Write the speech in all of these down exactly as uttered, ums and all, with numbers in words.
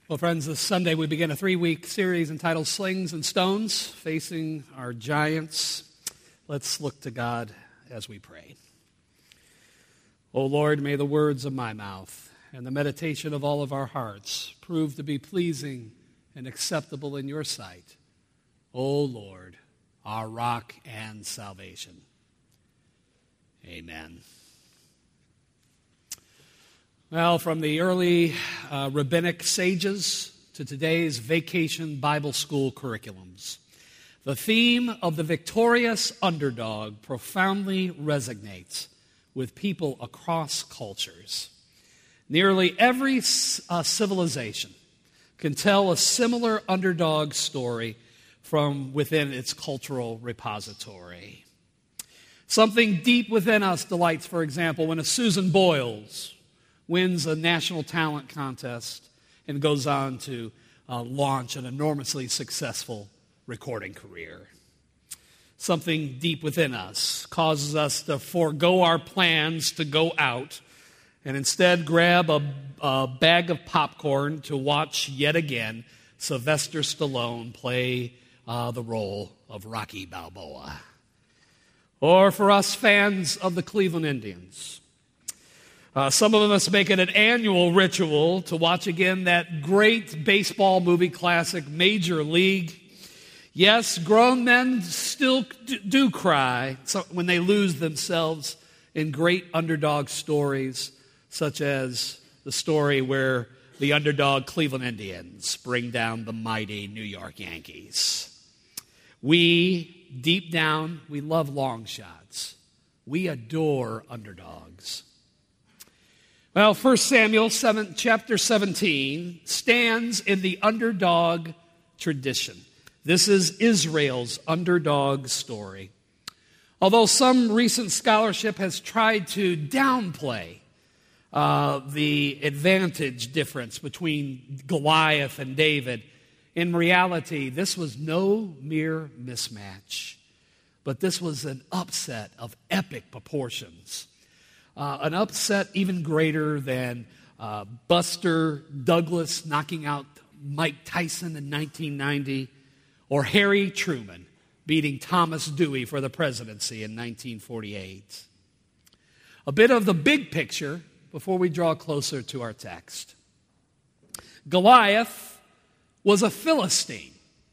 Well, friends, this Sunday we begin a three-week series entitled Slings and Stones, Facing Our Giants. Let's look to God as we pray. O Lord, may the words of my mouth and the meditation of all of our hearts prove to be pleasing and acceptable in your sight. O Lord, our rock and salvation. Amen. Well, from the early uh, rabbinic sages to today's vacation Bible school curriculums, the theme of the victorious underdog profoundly resonates with people across cultures. Nearly every uh, civilization can tell a similar underdog story from within its cultural repository. Something deep within us delights, for example, when a Susan Boyles wins a national talent contest and goes on to uh, launch an enormously successful recording career. Something deep within us causes us to forego our plans to go out and instead grab a, a bag of popcorn to watch yet again Sylvester Stallone play uh, the role of Rocky Balboa. Or for us fans of the Cleveland Indians, Uh, some of us make it an annual ritual to watch again that great baseball movie classic, Major League. Yes, grown men still do cry when they lose themselves in great underdog stories, such as the story where the underdog Cleveland Indians bring down the mighty New York Yankees. We, deep down, we love long shots. We adore underdogs. Well, First Samuel seven, chapter seventeen stands in the underdog tradition. This is Israel's underdog story. Although some recent scholarship has tried to downplay uh, the advantage difference between Goliath and David, in reality, this was no mere mismatch, but this was an upset of epic proportions. Uh, an upset even greater than uh, Buster Douglas knocking out Mike Tyson in nineteen ninety, or Harry Truman beating Thomas Dewey for the presidency in nineteen forty-eight. A bit of the big picture before we draw closer to our text. Goliath was a Philistine,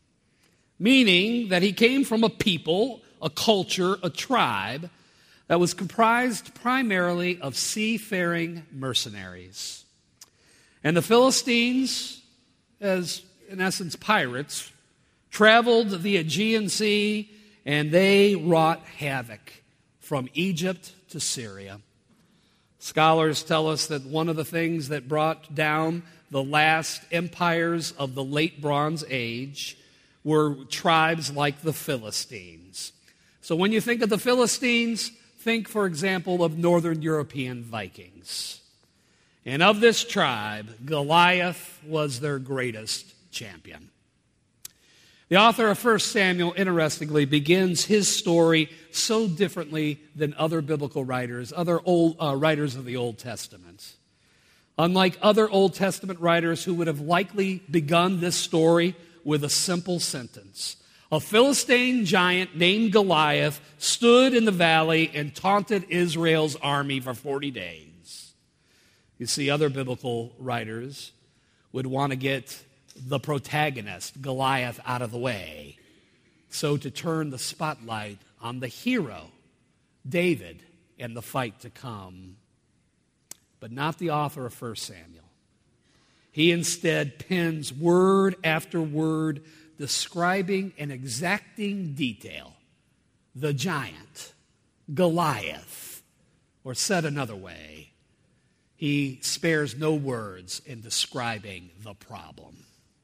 meaning that he came from a people, a culture, a tribe that was comprised primarily of seafaring mercenaries. And the Philistines, as in essence pirates, traveled the Aegean Sea and they wrought havoc from Egypt to Syria. Scholars tell us that one of the things that brought down the last empires of the late Bronze Age were tribes like the Philistines. So when you think of the Philistines, think, for example, of Northern European Vikings. And of this tribe, Goliath was their greatest champion. The author of First Samuel, interestingly, begins his story so differently than other biblical writers, other old uh, writers of the Old Testament. Unlike other Old Testament writers who would have likely begun this story with a simple sentence, a Philistine giant named Goliath stood in the valley and taunted Israel's army for forty days. You see, other biblical writers would want to get the protagonist, Goliath, out of the way, so to turn the spotlight on the hero, David, and the fight to come. But not the author of First Samuel. He instead pens word after word describing in exacting detail the giant, Goliath, or said another way, he spares no words in describing the problem.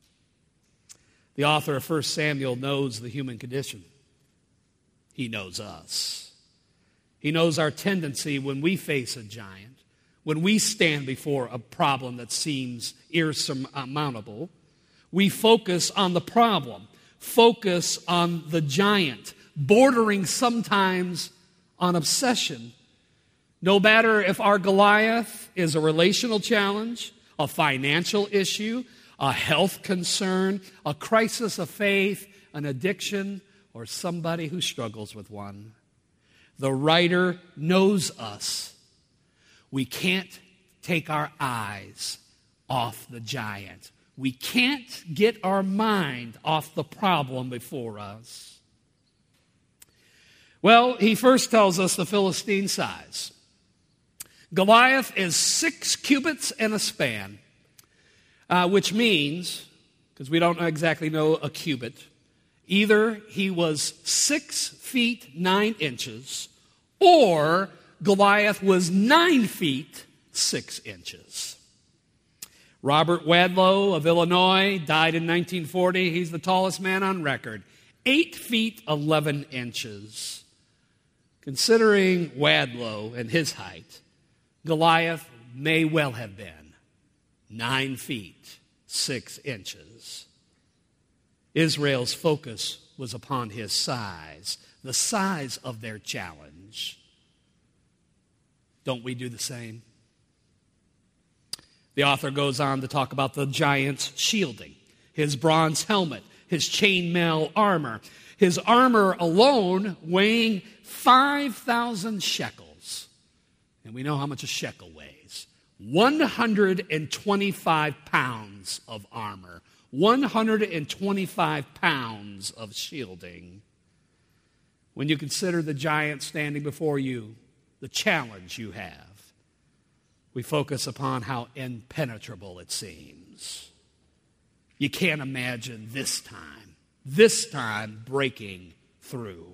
The author of First Samuel knows the human condition. He knows us. He knows our tendency when we face a giant, when we stand before a problem that seems insurmountable. We focus on the problem, focus on the giant, bordering sometimes on obsession. No matter if our Goliath is a relational challenge, a financial issue, a health concern, a crisis of faith, an addiction, or somebody who struggles with one. The writer knows us. We can't take our eyes off the giant. We can't get our mind off the problem before us. Well, he first tells us the Philistine size. Goliath is six cubits and a span, uh, which means, because we don't exactly know a cubit, either he was six feet nine inches or Goliath was nine feet six inches. Robert Wadlow of Illinois died in nineteen forty. He's the tallest man on record, eight feet eleven inches. Considering Wadlow and his height, Goliath may well have been nine feet six inches. Israel's focus was upon his size, the size of their challenge. Don't we do the same? The author goes on to talk about the giant's shielding, his bronze helmet, his chainmail armor, his armor alone weighing five thousand shekels. And we know how much a shekel weighs. one hundred twenty-five pounds of armor. one hundred twenty-five pounds of shielding. When you consider the giant standing before you, the challenge you have, we focus upon how impenetrable it seems. You can't imagine this time, this time breaking through.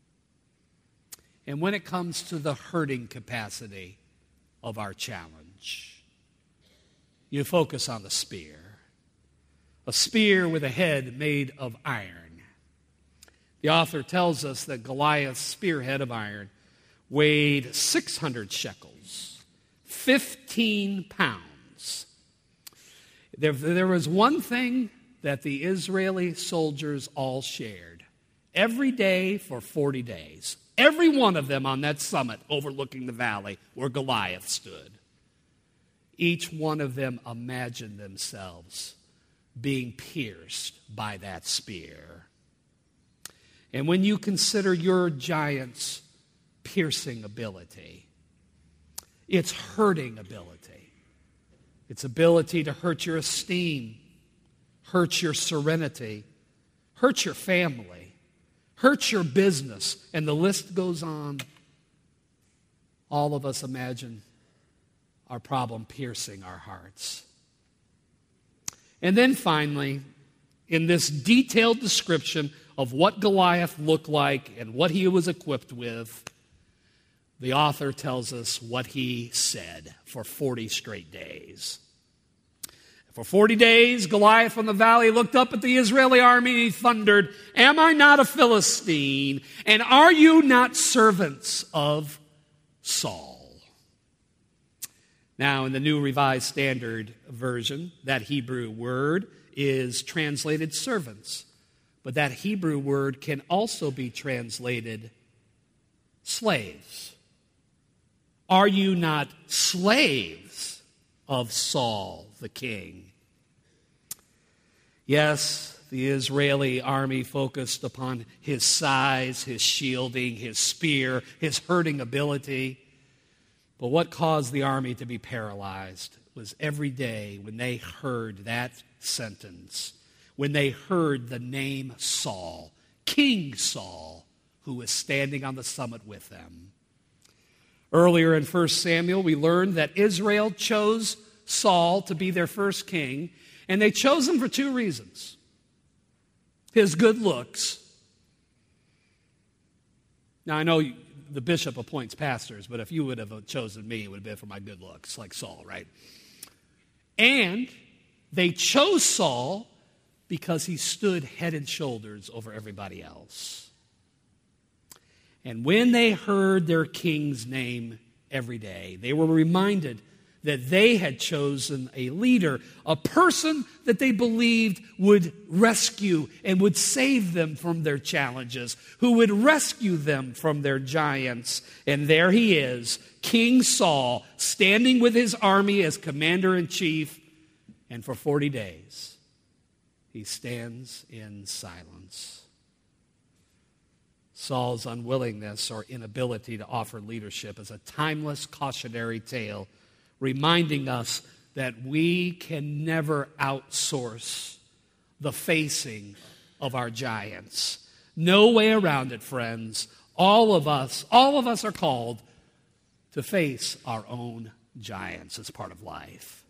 And when it comes to the hurting capacity of our challenge, you focus on the spear. A spear with a head made of iron. The author tells us that Goliath's spearhead of iron weighed six hundred shekels, fifteen pounds. There, there was one thing that the Israeli soldiers all shared. Every day for forty days. Every one of them on that summit overlooking the valley where Goliath stood. Each one of them imagined themselves being pierced by that spear. And when you consider your giant's piercing ability, its hurting ability, its ability to hurt your esteem, hurt your serenity, hurt your family, hurt your business, and the list goes on. All of us imagine our problem piercing our hearts. And then finally, in this detailed description of what Goliath looked like and what he was equipped with, the author tells us what he said for forty straight days. For forty days, Goliath from the valley looked up at the Israeli army and he thundered, "Am I not a Philistine? And are you not servants of Saul?" Now, in the New Revised Standard Version, that Hebrew word is translated servants. But that Hebrew word can also be translated slaves. Are you not slaves of Saul the king? Yes, the Israeli army focused upon his size, his shielding, his spear, his hurting ability. But what caused the army to be paralyzed was every day when they heard that sentence, when they heard the name Saul, King Saul, who was standing on the summit with them. Earlier in First Samuel, we learned that Israel chose Saul to be their first king, and they chose him for two reasons. His good looks. Now, I know the bishop appoints pastors, but if you would have chosen me, it would have been for my good looks, like Saul, right? And they chose Saul because he stood head and shoulders over everybody else. And when they heard their king's name every day, they were reminded that they had chosen a leader, a person that they believed would rescue and would save them from their challenges, who would rescue them from their giants. And there he is, King Saul, standing with his army as commander-in-chief, And for forty days, he stands in silence. Saul's unwillingness or inability to offer leadership is a timeless cautionary tale, reminding us that we can never outsource the facing of our giants. No way around it, friends. All of us, all of us are called to face our own giants as part of life.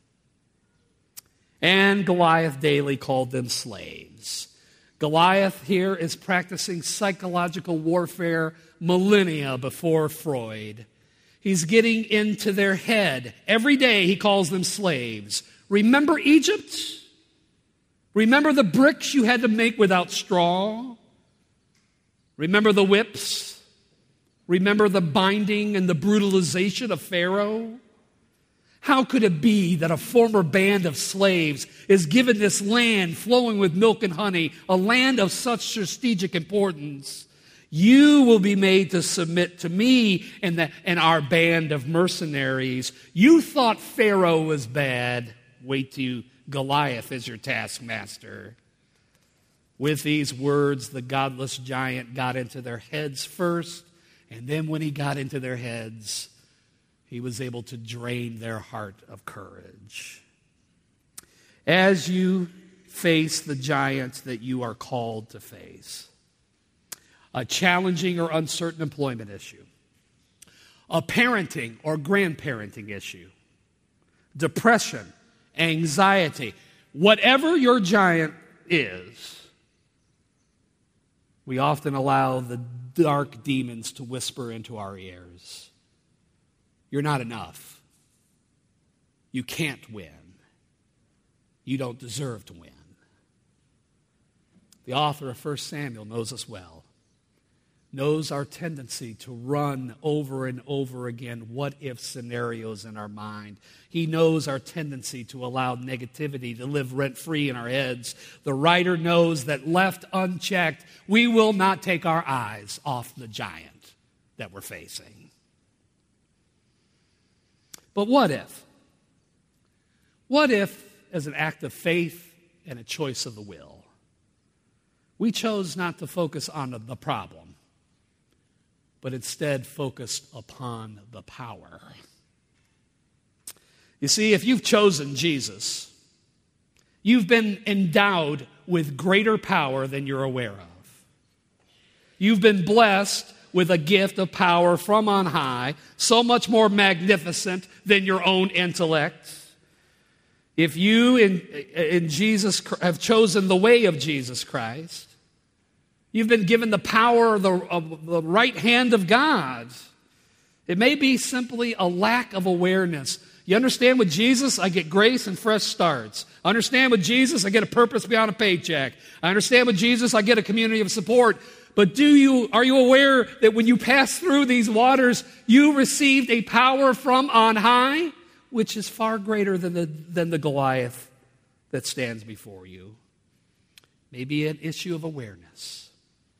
And Goliath daily called them slaves. Goliath here is practicing psychological warfare millennia before Freud. He's getting into their head. Every day he calls them slaves. Remember Egypt? Remember the bricks you had to make without straw? Remember the whips? Remember the binding and the brutalization of Pharaoh? How could it be that a former band of slaves is given this land flowing with milk and honey, a land of such strategic importance? You will be made to submit to me and, the, and our band of mercenaries. You thought Pharaoh was bad. Wait till Goliath is your taskmaster. With these words, the godless giant got into their heads first, and then when he got into their heads, he was able to drain their heart of courage. As you face the giants that you are called to face, a challenging or uncertain employment issue, a parenting or grandparenting issue, depression, anxiety, whatever your giant is, we often allow the dark demons to whisper into our ears. You're not enough. You can't win. You don't deserve to win. The author of First Samuel knows us well, knows our tendency to run over and over again what-if scenarios in our mind. He knows our tendency to allow negativity to live rent-free in our heads. The writer knows that left unchecked, we will not take our eyes off the giant that we're facing. But what if? What if, as an act of faith and a choice of the will, we chose not to focus on the problem, but instead focused upon the power? You see, if you've chosen Jesus, you've been endowed with greater power than you're aware of. You've been blessed with a gift of power from on high, so much more magnificent than your own intellect. If you in, in Jesus have chosen the way of Jesus Christ, you've been given the power of the, of the right hand of God. It may be simply a lack of awareness. You understand, with Jesus, I get grace and fresh starts. I understand, with Jesus, I get a purpose beyond a paycheck. I understand, with Jesus, I get a community of support. But do you, are you aware that when you pass through these waters, you received a power from on high, which is far greater than the, than the Goliath that stands before you? Maybe an issue of awareness.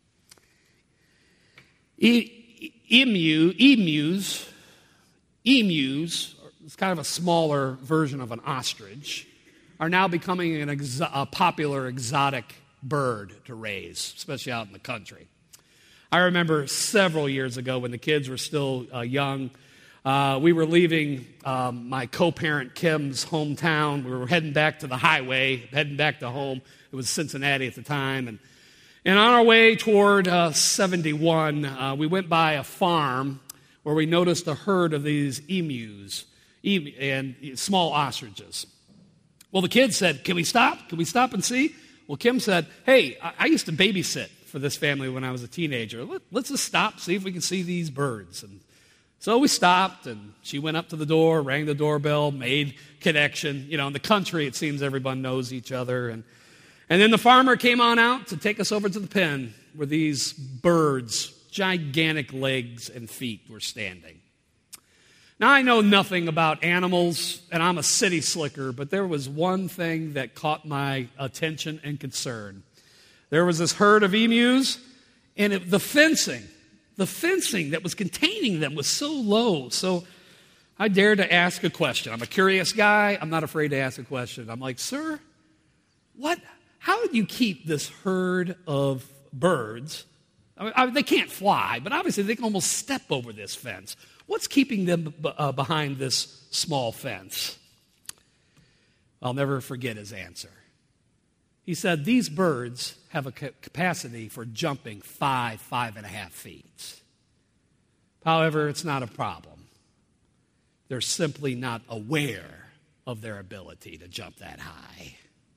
E, emu, emus, emus, it's kind of a smaller version of an ostrich, are now becoming an exo- a popular exotic bird to raise, especially out in the country. I remember several years ago when the kids were still uh, young, uh, we were leaving um, my co-parent Kim's hometown. We were heading back to the highway, heading back to home. It was Cincinnati at the time. And, and on our way toward uh, seventy-one, uh, we went by a farm where we noticed a herd of these emus em- and small ostriches. Well, the kids said, can we stop? Can we stop and see? Well, Kim said, hey, I used to babysit for this family when I was a teenager. Let, let's just stop, see if we can see these birds. And so we stopped, and she went up to the door, rang the doorbell, made connection. You know, in the country, it seems everyone knows each other. And, and then the farmer came on out to take us over to the pen where these birds, gigantic legs and feet, were standing. Now, I know nothing about animals, and I'm a city slicker, but there was one thing that caught my attention and concern. There was this herd of emus, and it, the fencing, the fencing that was containing them was so low. So I dare to ask a question. I'm a curious guy. I'm not afraid to ask a question. I'm like, sir, what? How did you keep this herd of birds? I mean, I, they can't fly, but obviously they can almost step over this fence. What's keeping them uh, behind this small fence? I'll never forget his answer. He said, these birds have a capacity for jumping five, five and a half feet. However, it's not a problem. They're simply not aware of their ability to jump that high.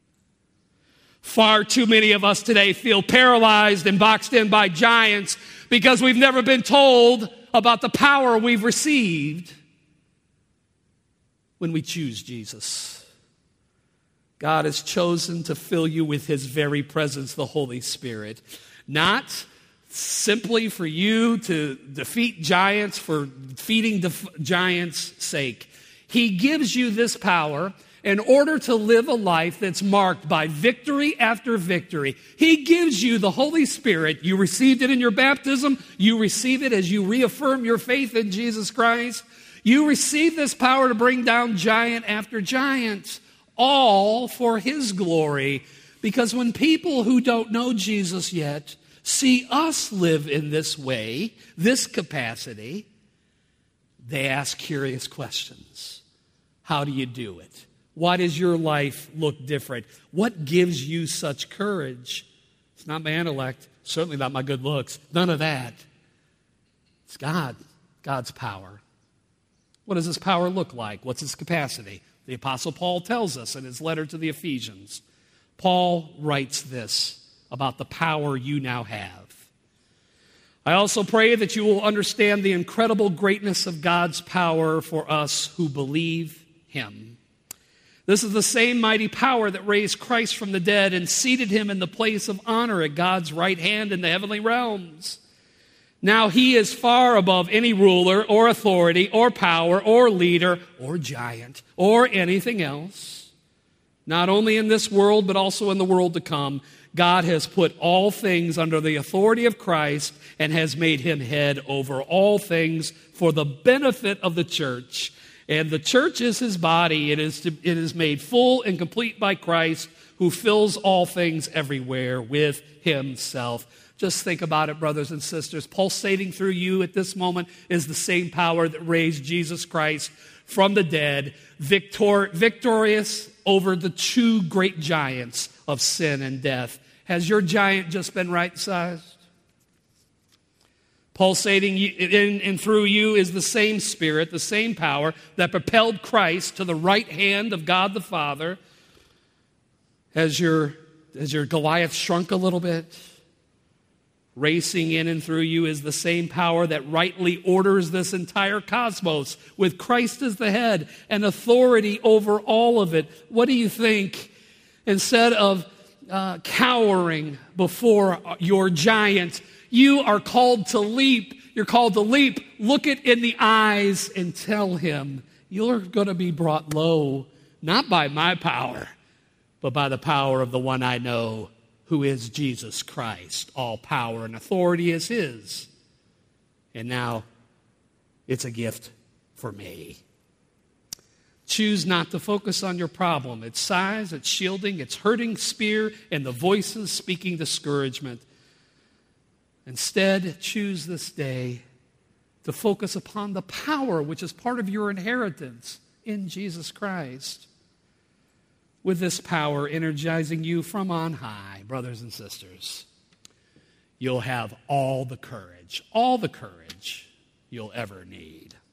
Far too many of us today feel paralyzed and boxed in by giants because we've never been told about the power we've received when we choose Jesus. God has chosen to fill you with his very presence, the Holy Spirit. Not simply for you to defeat giants for defeating def- giants' sake. He gives you this power in order to live a life that's marked by victory after victory. He gives you the Holy Spirit. You received it in your baptism. You receive it as you reaffirm your faith in Jesus Christ. You receive this power to bring down giant after giant, all for his glory. Because when people who don't know Jesus yet see us live in this way, this capacity, they ask curious questions. How do you do it? Why does your life look different? What gives you such courage? It's not my intellect, certainly not my good looks, none of that. It's God, God's power. What does this power look like? What's its capacity? The Apostle Paul tells us in his letter to the Ephesians. Paul writes this about the power you now have. I also pray that you will understand the incredible greatness of God's power for us who believe him. This is the same mighty power that raised Christ from the dead and seated him in the place of honor at God's right hand in the heavenly realms. Now he is far above any ruler or authority or power or leader or giant or anything else. Not only in this world, but also in the world to come. God has put all things under the authority of Christ and has made him head over all things for the benefit of the church. And the church is his body. It is, to, it is made full and complete by Christ, who fills all things everywhere with himself. Just think about it, brothers and sisters. Pulsating through you at this moment is the same power that raised Jesus Christ from the dead, victor, victorious over the two great giants of sin and death. Has your giant just been right-sized? Pulsating in and through you is the same Spirit, the same power that propelled Christ to the right hand of God the Father. Has your, has your Goliath shrunk a little bit? Racing in and through you is the same power that rightly orders this entire cosmos, with Christ as the head and authority over all of it. What do you think? Instead of uh, cowering before your giant, you are called to leap. You're called to leap. Look it in the eyes and tell him, you're going to be brought low, not by my power, but by the power of the one I know, who is Jesus Christ. All power and authority is his. And now it's a gift for me. Choose not to focus on your problem, its size, its shielding, its hurting spear, and the voices speaking discouragement. Instead, choose this day to focus upon the power which is part of your inheritance in Jesus Christ. With this power energizing you from on high, brothers and sisters, you'll have all the courage, all the courage you'll ever need.